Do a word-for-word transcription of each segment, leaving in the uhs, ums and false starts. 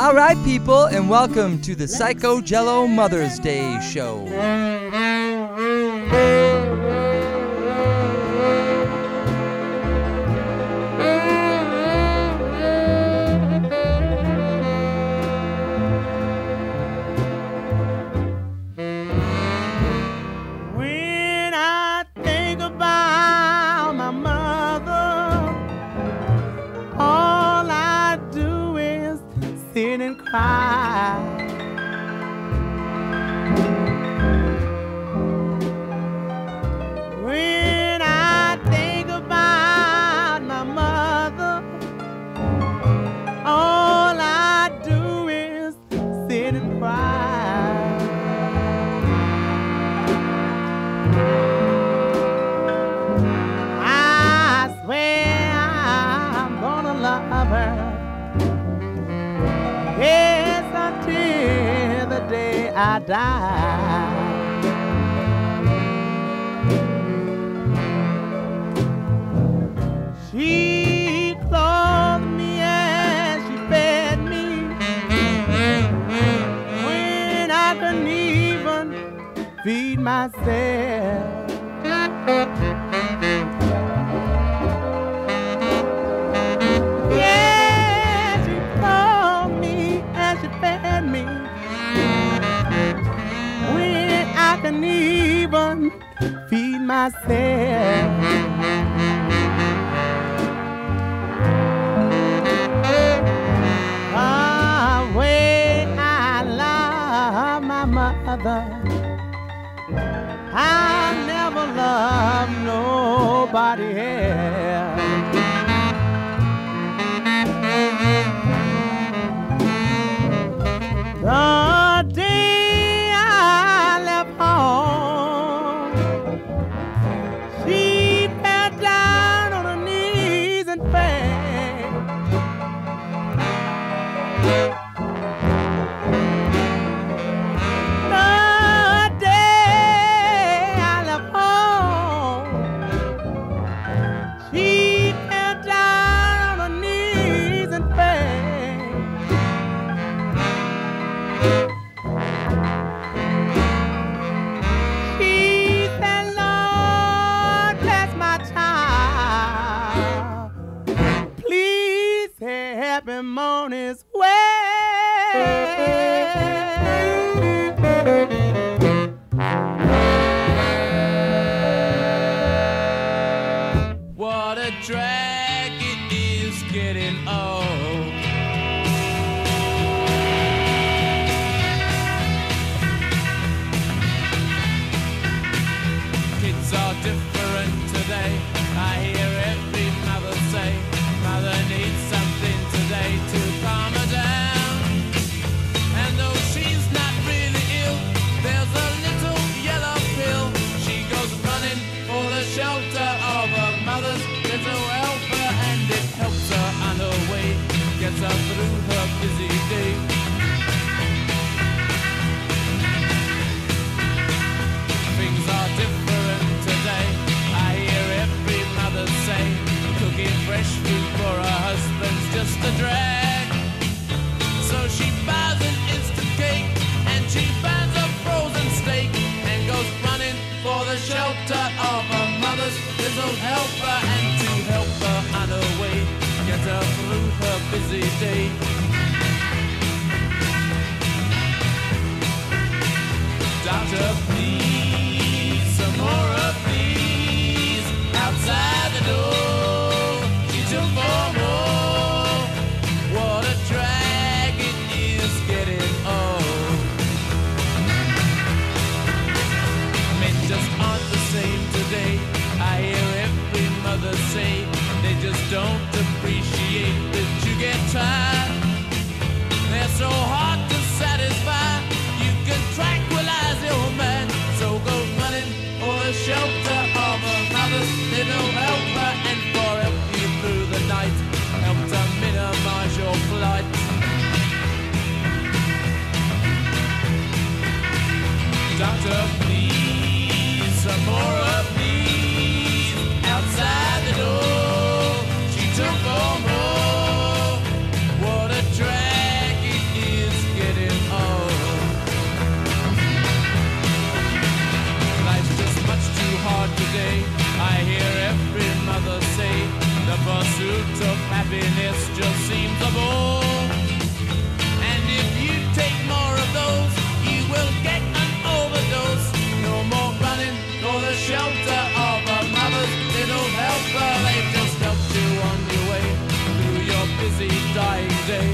All right, people, and welcome to the Psycho Jello Mother's Day Show. When I think about my mother, all I do is sit and cry. When I think about my mother, all I do is sit and cry. I swear I'm gonna love her. Yes, until the day I die. She clothed me and she fed me when I couldn't even feed myself. Yeah, she clothed me and she fed me when I couldn't even feed myself. Ah, way I love my mother, I'll never love nobody else. The day I left home, she fell down on her knees and prayed. The day I left home, she fell down on her knees and prayed. She said, Lord, bless my child. Please help him on his way. What a drag it is getting old. Kids are different today. I hear every mother say, mother needs something today to calm her down. And though she's not really ill, there's a little yellow pill. She goes running for the shelter of her mother's little helper, and it helps her on her way, gets her through her busy day. Things are different today. I hear every mother say, cooking fresh food for her husband's just a drag. So she buys an instant cake and she buys a frozen steak and goes running for the shelter of her mother's little helper, and to help her on her way, get her through her busy day. Doctor, please, some more of these outside the door. She took four more. What a drag it is getting old. Men just aren't the same today. I hear every mother say they just don't appreciate that you get tired. They're so hard to satisfy. You can tranquilize your man. So go running for the shelter of a mother's little helper, and for help you through the night, help to minimize your flight. Doctor, please, some more of these outside the door. She took four more. What a drag it happiness just seems a bore. And if you take more of those, you will get an overdose. No more running for the shelter of a mother's little helper. They just helped you on your way through your busy dying day.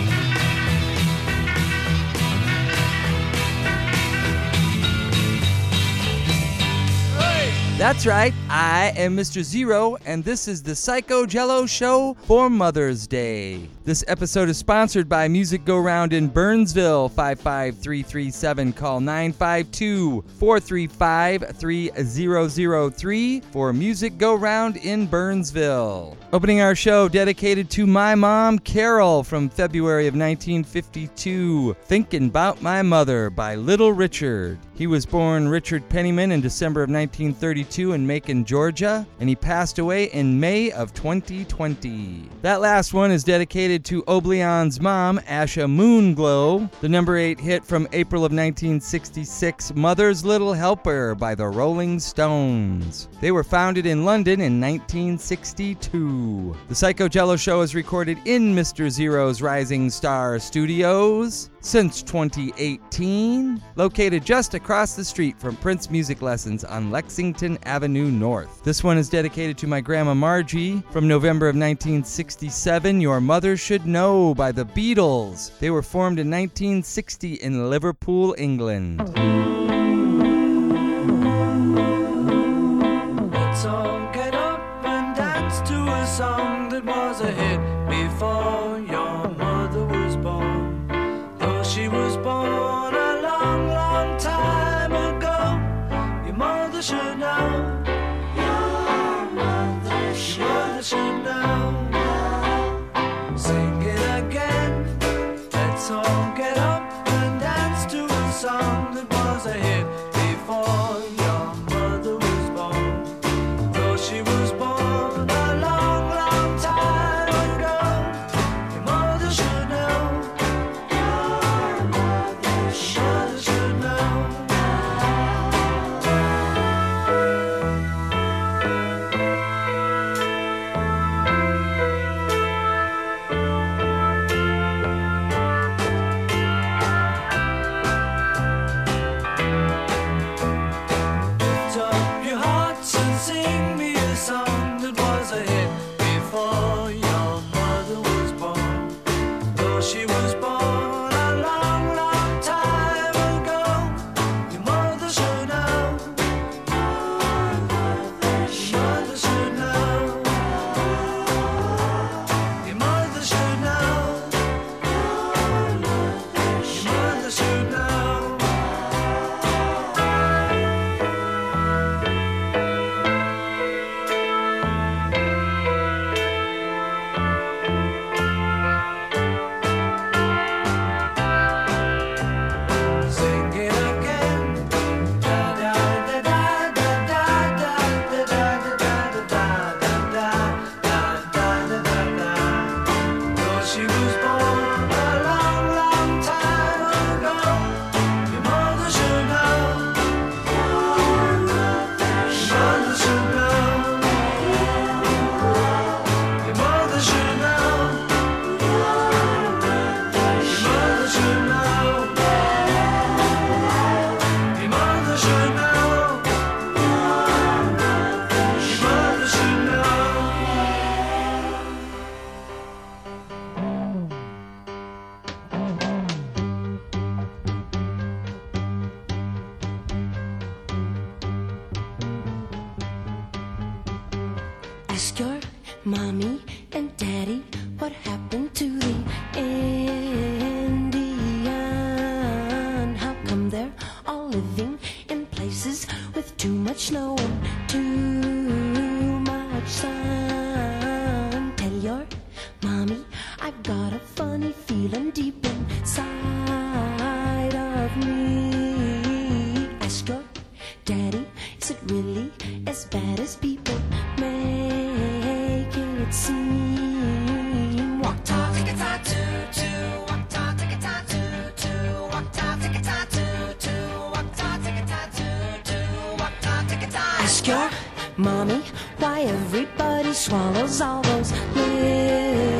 That's right, I am Mister Zero, and this is the Psycho Jello Show for Mother's Day. This episode is sponsored by Music Go Round in Burnsville, five five three three seven. Call nine five two, four three five, three zero zero three for Music Go Round in Burnsville. Opening our show dedicated to my mom, Carol, from February of nineteen fifty-two, Thinkin' 'Bout My Mother by Little Richard. He was born Richard Pennyman in December of nineteen thirty-two in Macon, Georgia, and he passed away in May of twenty twenty. That last one is dedicated to Oblion's mom, Asha Moonglow, the number eight hit from April of nineteen sixty-six, Mother's Little Helper by the Rolling Stones. They were founded in London in nineteen sixty-two. The Psycho Jello Show is recorded in Mister Zero's Rising Star Studios since twenty eighteen, located just across the street from Prince Music Lessons on Lexington Avenue North. This one is dedicated to my grandma Margie from November of nineteen sixty-seven, Your Mother Should Know by the Beatles. They were formed in nineteen sixty in Liverpool, England. Let's all get up and dance to a song that was a hit before your mother was born. She was born a long, long time ago. Your mother should know. Your mother should, Your mother should know. Sing it again. Let's all get up and dance to a song that was a hit before your mother was born. Though she was born a long, long time ago, your mother should know. Ask your mommy and daddy what happened to the Indian. How come they're all living in places with too much snow and too much sun? Tell your mommy I've got a funny feeling deep inside of me. Ask your daddy, is it really as bad as people make it seem? Walk tall, tick a ta toot toot. Walk tall, tick a ta toot toot. Walk tall, tick a ta toot toot. Walk tall, tick a ta toot toot. Walk tall, tick a ta. Ask your mommy why everybody swallows all those little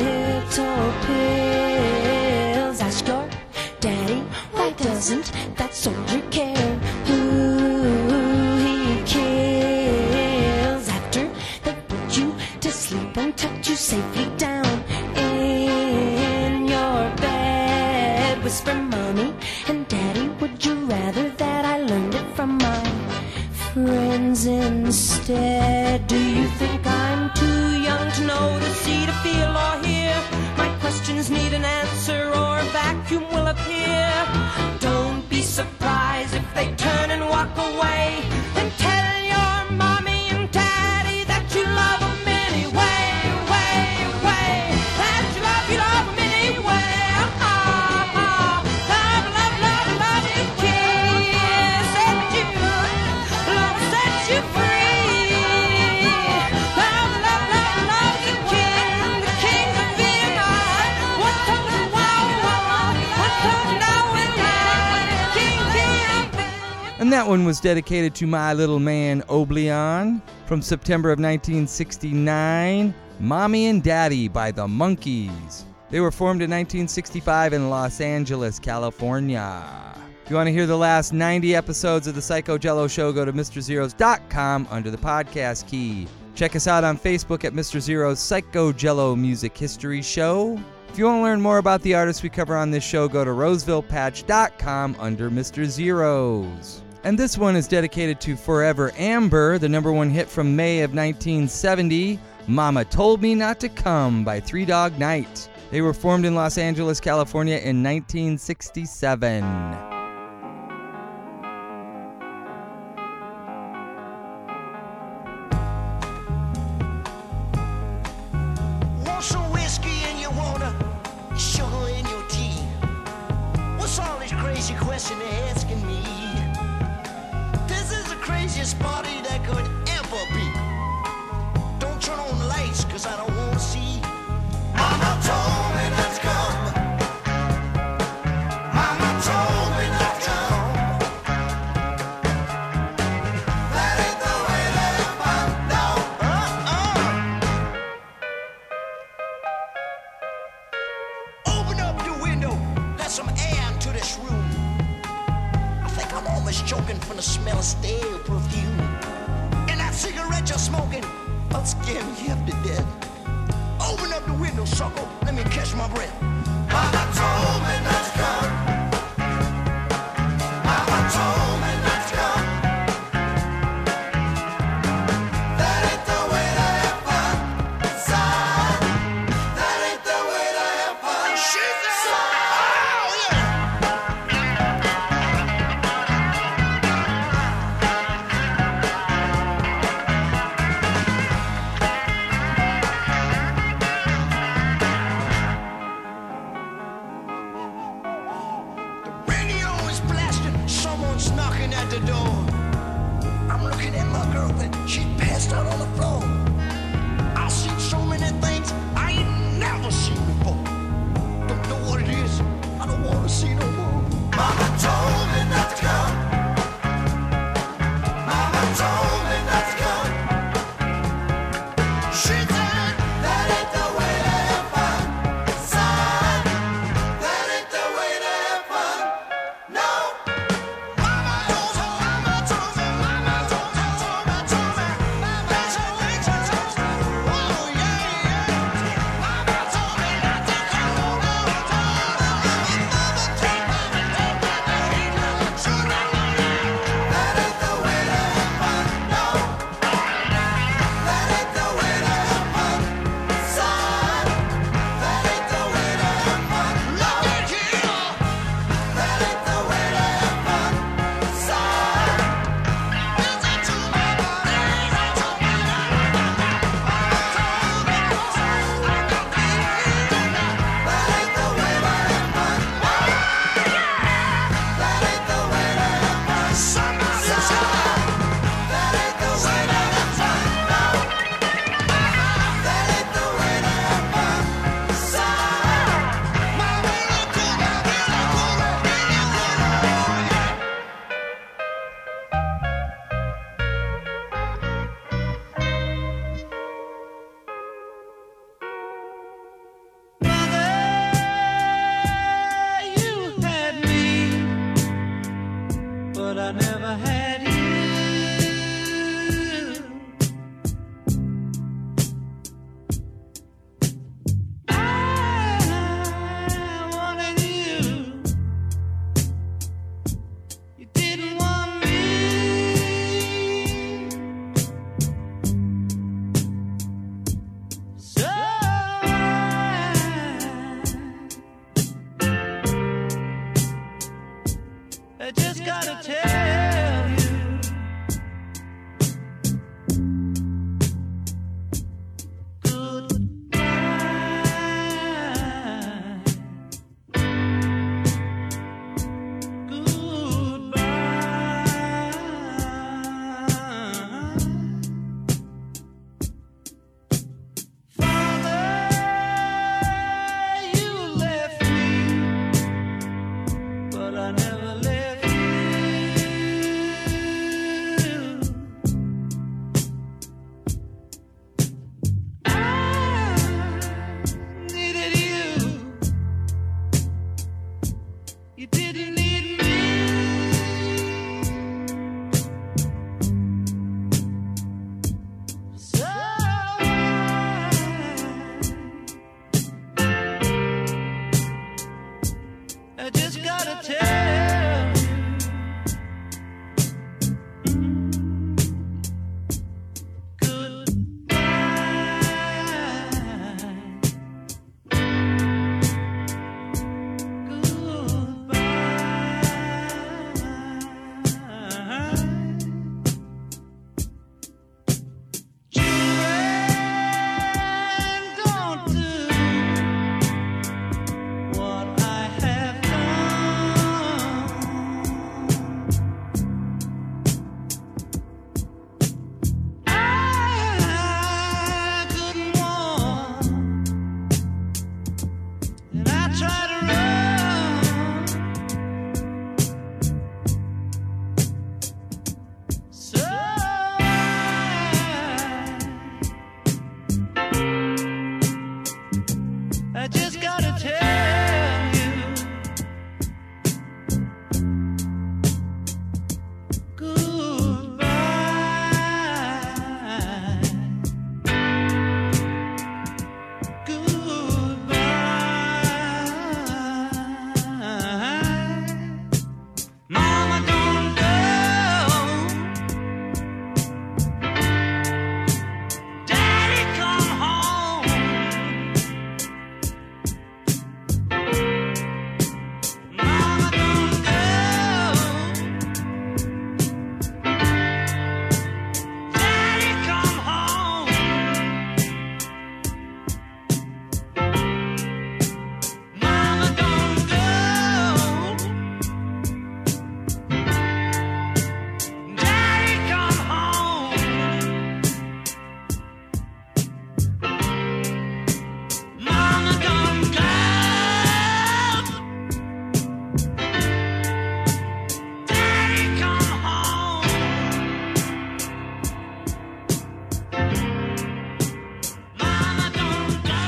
doesn't that soldier care who he kills after they put you to sleep and tucked you safely down in your bed? Whisper, mommy and daddy, would you rather that I learned it from my friends instead? Do you think I'm too young to know, to see, to feel, or hear? My questions need an answer, or a vacuum will appear. Don't be surprised if they turn and walk away. Then tell your mommy and daddy that you love them anyway, way, way. That you love, you love them anyway. Ah, ah, love, love, love, love you, kiss, set you, love set you free. Love, love, love, love you, king, the king of Vietnam. What comes the wow, wow, what comes now with time? King, king of Vietnam. And that one was dedicated to my little man Oblion from September of nineteen sixty-nine, Mommy and Daddy by the Monkees. They were formed in nineteen sixty-five in Los Angeles, California. If you want to hear the last ninety episodes of the Psycho Jello Show, go to Mr Zeros dot com under the podcast key. Check us out on Facebook at Mister Zero's Psycho Jello Music History Show. If you want to learn more about the artists we cover on this show, go to Roseville Patch dot com under Mister Zeros. And this one is dedicated to Forever Amber, the number one hit from May of nineteen seventy, Mama Told Me Not to Come by Three Dog Night. They were formed in Los Angeles, California in nineteen sixty-seven. Want some whiskey in your water, sugar in your tea? What's all this crazy question they're asking me? This is the craziest party that could ever be. Don't turn on the lights, cause I don't want to see. Mama told me not to come. Mama told me not to come. That ain't the way that I found out. Uh-uh. Open up the window, let some air into this room. I think I'm almost choking from the smell of stale perfume. And that cigarette you're smoking, I'll scare me half to death. Open up the window, sucker, let me catch my breath. Mama told me not to come. Mama told me not to come. That ain't the way to have fun, son. That ain't the way to have fun. She's the son. Oh, yeah. I just gotta tell you, goodbye. Goodbye. Mama, don't go. Daddy, come home. Mama, don't go. Daddy, come home. Mama, don't go. Daddy, come home. Mama, don't go. Daddy, come home. Mama, don't go.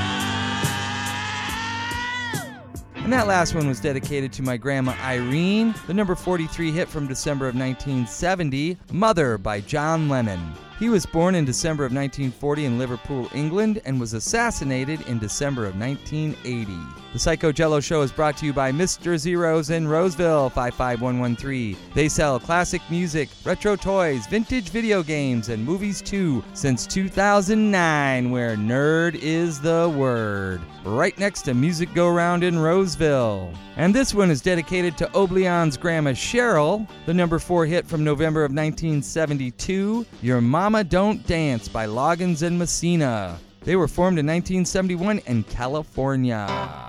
And that last one was dedicated to my grandma Irene, the number forty-three hit from December of nineteen seventy, Mother by John Lennon. He was born in December of nineteen forty in Liverpool, England, and was assassinated in December of nineteen eighty. The Psycho Jello Show is brought to you by Mister Zeros in Roseville, five five one one three. They sell classic music, retro toys, vintage video games, and movies too, since two thousand nine, where nerd is the word. Right next to Music Go Round in Roseville. And this one is dedicated to Oblion's grandma Cheryl, the number four hit from November of nineteen seventy-two, Your Mama Don't Dance by Loggins and Messina. They were formed in nineteen seventy-one in California.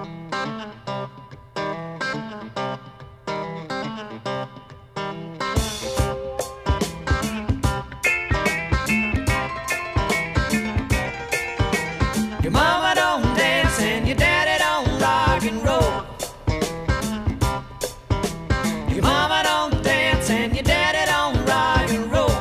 Your mama don't dance and your daddy don't rock and roll. Your mama don't dance and your daddy don't rock and roll.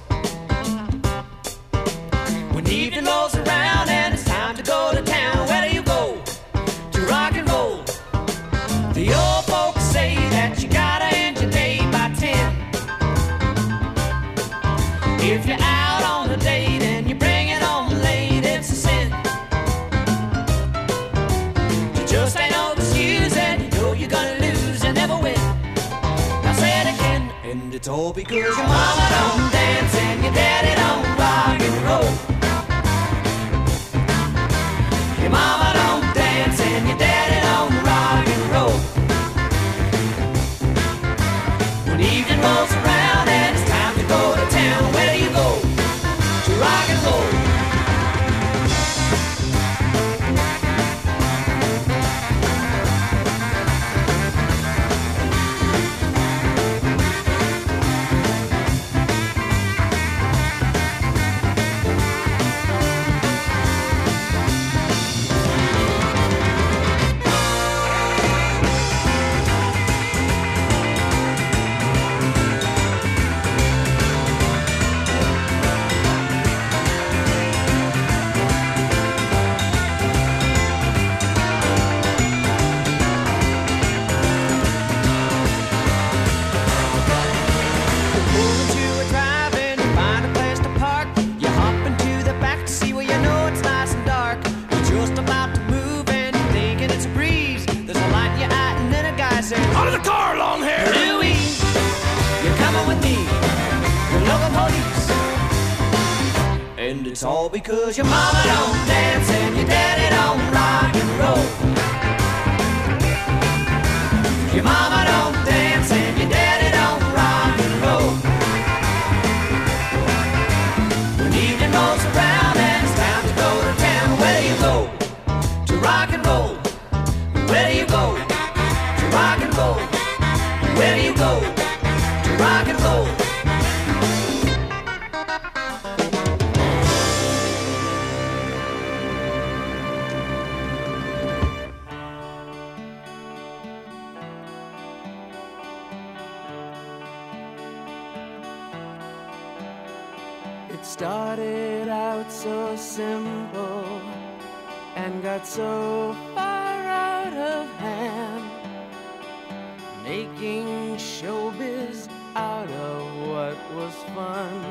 When evening rolls around and it's time to go to town, where do you go? To rock and roll. The old folks say that you gotta end your day by ten. If you're out on a date and you bring it home late, it's a sin. Just ain't no excuse, and you know you're gonna lose and never win. Now say it again, and it's all because your mama don't dance and your daddy don't rock and roll. Your mama don't dance and your daddy don't rock and roll. When evening rolls around and it's time to go to town, where do you go? To rock and roll. Pull into a drive-in, find a place to park. You hop into the back to see where you know it's nice and dark. You're just about to move and you're thinking it's a breeze. There's a light in your eye and then a guy says, out of the car, long hair! Louise, you're coming with me. You're local police. And it's all because your mama don't dance and your daddy don't rock and roll. Your mama don't dance and your daddy don't rock and roll. When evening rolls around and it's time to go to town, where do you go? To rock and roll. Where do you go? To rock and roll. Where do you go? To rock and roll. It started out so simple and got so far out of hand, making showbiz out of what was fun.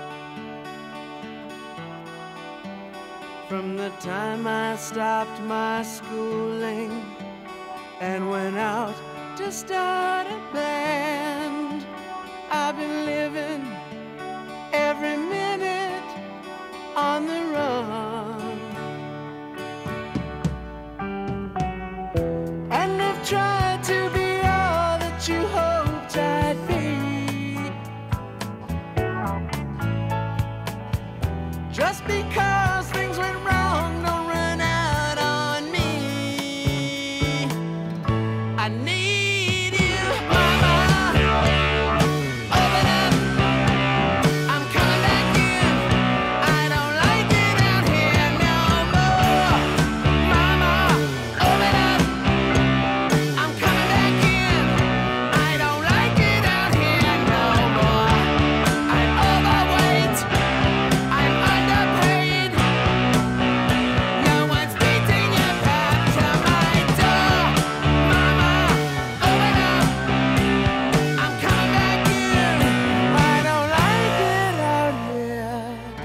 From the time I stopped my schooling and went out to start a band, I've been living every minute on the run. And I've tried to be all that you hoped I'd be, just because things went wrong, don't run out on me. I need you, mama. Open up, I'm coming back in. I don't like it out here no more. Mama, open up, I'm coming back in. I don't like it out here no more. I'm overweight, I'm underpaid. No one's beating your back to my door. Mama, open up, I'm coming back in. I don't like it out here.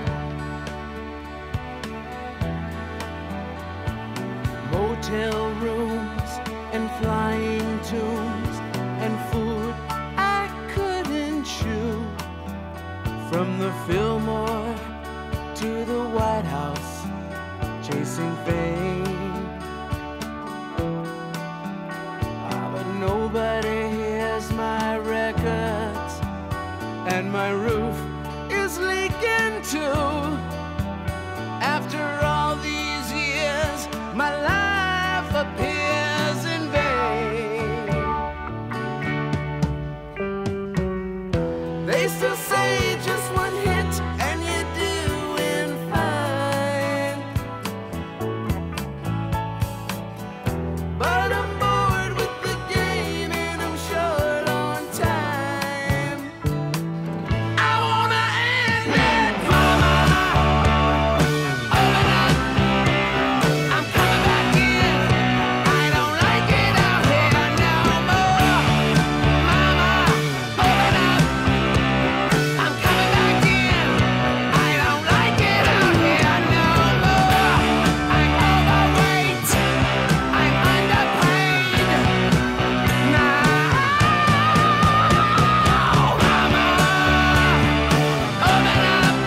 Motel rooms and flying tunes and food I couldn't chew. From the Fillmore to the White House, chasing fame. Ah, but nobody hears my records, and my roof is leaking too. After all these years, my life appears in vain. They still say just one hit and you're doing fine, but I'm bored with the game and I'm short on time. I wanna end it, mama. Open up, I'm coming back in. I don't like it out here no more. Mama, open up, I'm coming back in. I don't like it out here no more. I'm overweight, I'm underpaid. Now, mama, open up.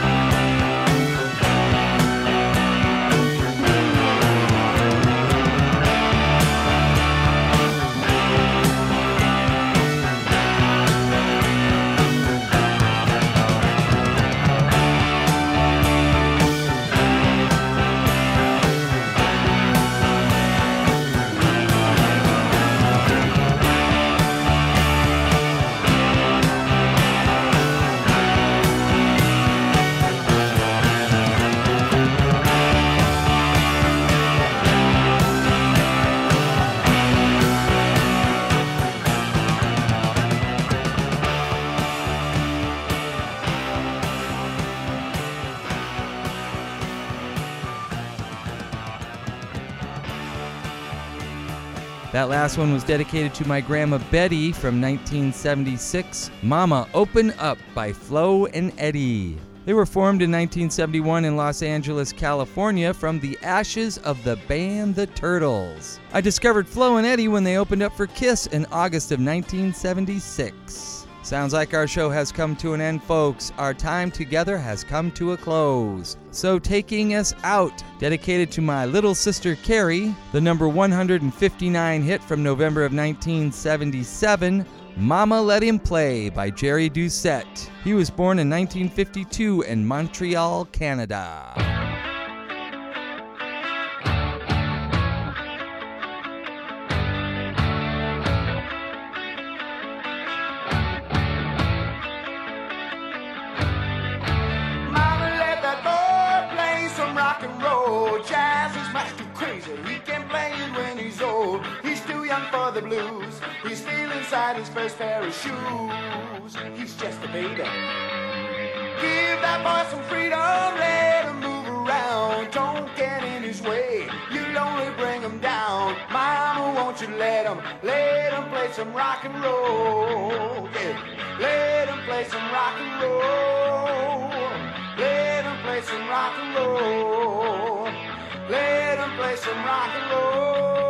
That last one was dedicated to my grandma Betty from nineteen seventy-six. Mama, Open Up by Flo and Eddie. They were formed in nineteen seventy-one in Los Angeles, California from the ashes of the band The Turtles. I discovered Flo and Eddie when they opened up for Kiss in August of nineteen seventy-six. Sounds like our show has come to an end, folks. Our time together has come to a close. So taking us out, dedicated to my little sister Carrie, the number one hundred fifty-nine hit from November of nineteen seventy-seven, Mama Let Him Play by Jerry Doucette. He was born in nineteen fifty-two in Montreal, Canada. Mama, let that boy play some rock and roll. Jazz is much too crazy. He can play it when he's old. He's too young for the blues. He's still inside his first pair of shoes. He's just a baby. Give that boy some freedom. Let him move around. Don't get in his way. You won't you let him, let him play some rock and roll? Yeah, let him play some rock and roll. Let him play some rock and roll. Let him play some rock and roll.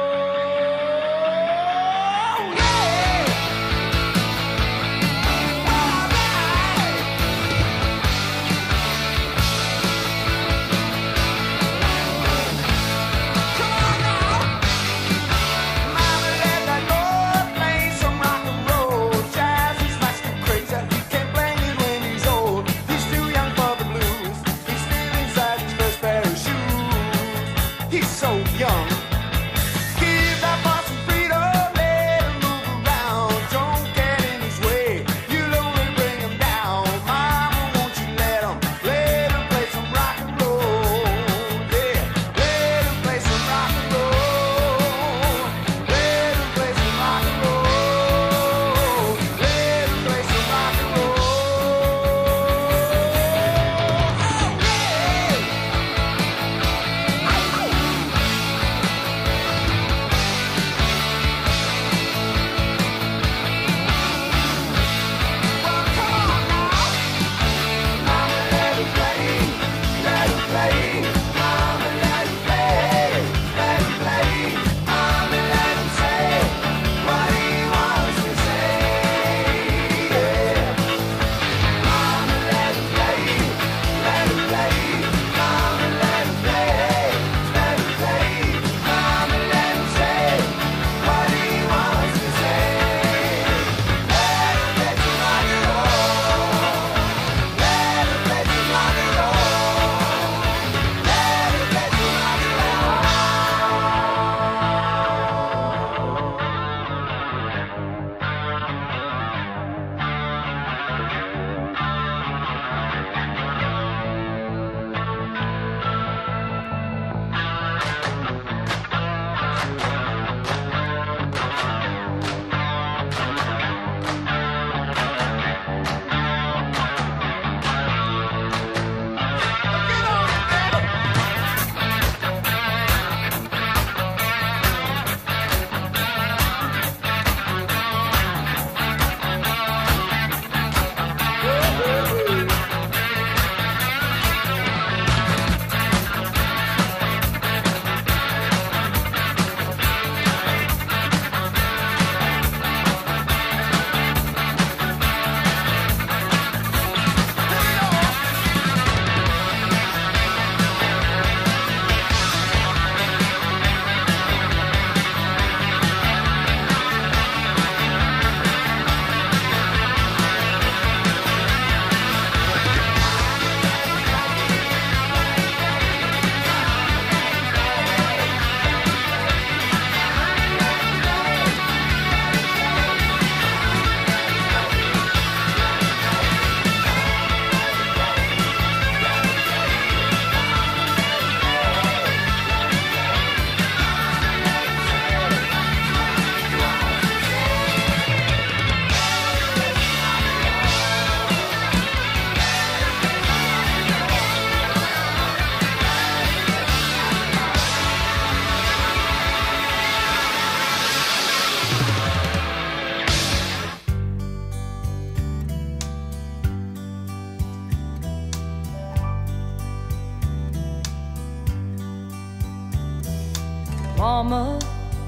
Mama,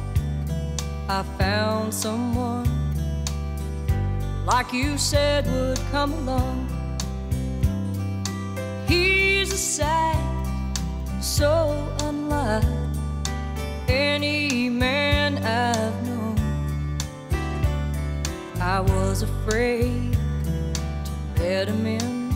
I found someone like you said would come along. He's a sight so unlike any man I've known. I was afraid to let him in,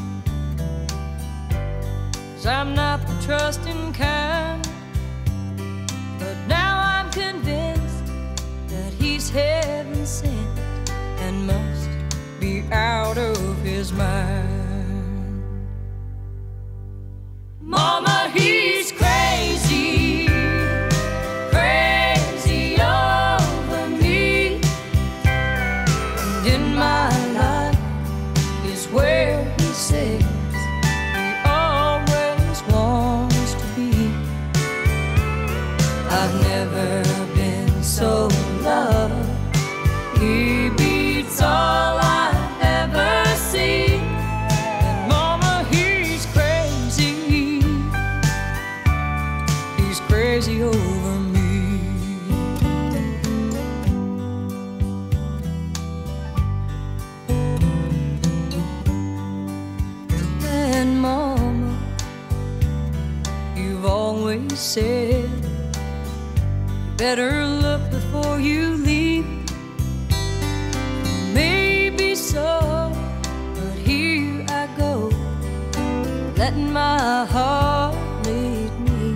'cause I'm not the trusting kind. But now I'm convinced that he's heaven sent and must be out of his mind. Mama, he's crazy, crazy over me. And in my life is where he says he always wants to be. I've never been so loved. He beats all I've ever seen. And mama, he's crazy. He's crazy over me. And mama, you've always said you better look before you leave. Maybe so, but here I go, letting my heart lead me.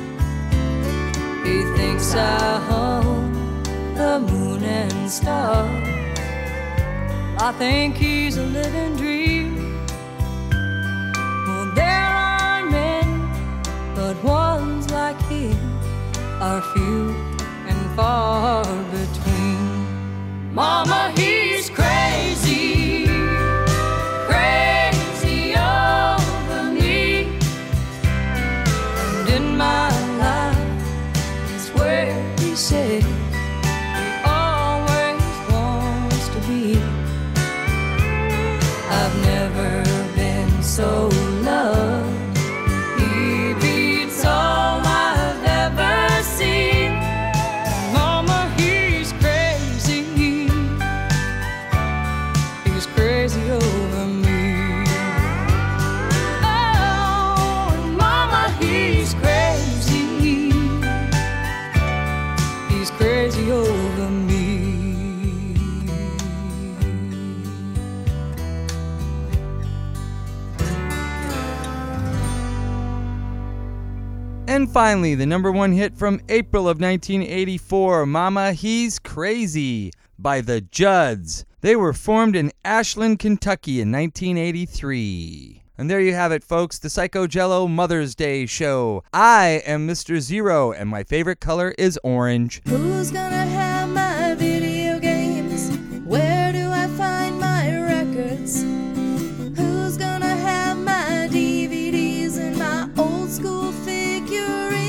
He thinks I hung the moon and stars. I think he's a living dream. Well, there are men, but ones like him are few and far between. Mama, he's crazy, crazy over me. And in my life is where he said he always wants to be. I've never been so loved. He beats all I've ever seen. Mama, he's crazy. He's crazy over me. Oh, mama, he's crazy. He's crazy over me. And finally, the number one hit from April of nineteen eighty-four, Mama, He's Crazy, by the Judds. They were formed in Ashland, Kentucky in nineteen eighty-three. And there you have it, folks, the Psycho Jello Mother's Day show. I am Mister Zero, and my favorite color is orange. Who's gonna have my video games? Where do I find my records? Who's gonna have my D V Ds and my old school figurines?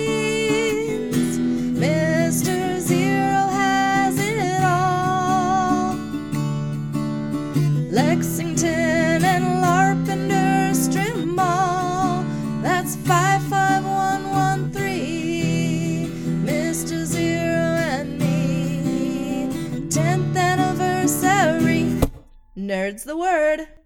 Mister Zero has it all. Lexington and Larpenter Strim Mall. That's five five one one three. Mister Zero and me. tenth anniversary. Nerd's the word.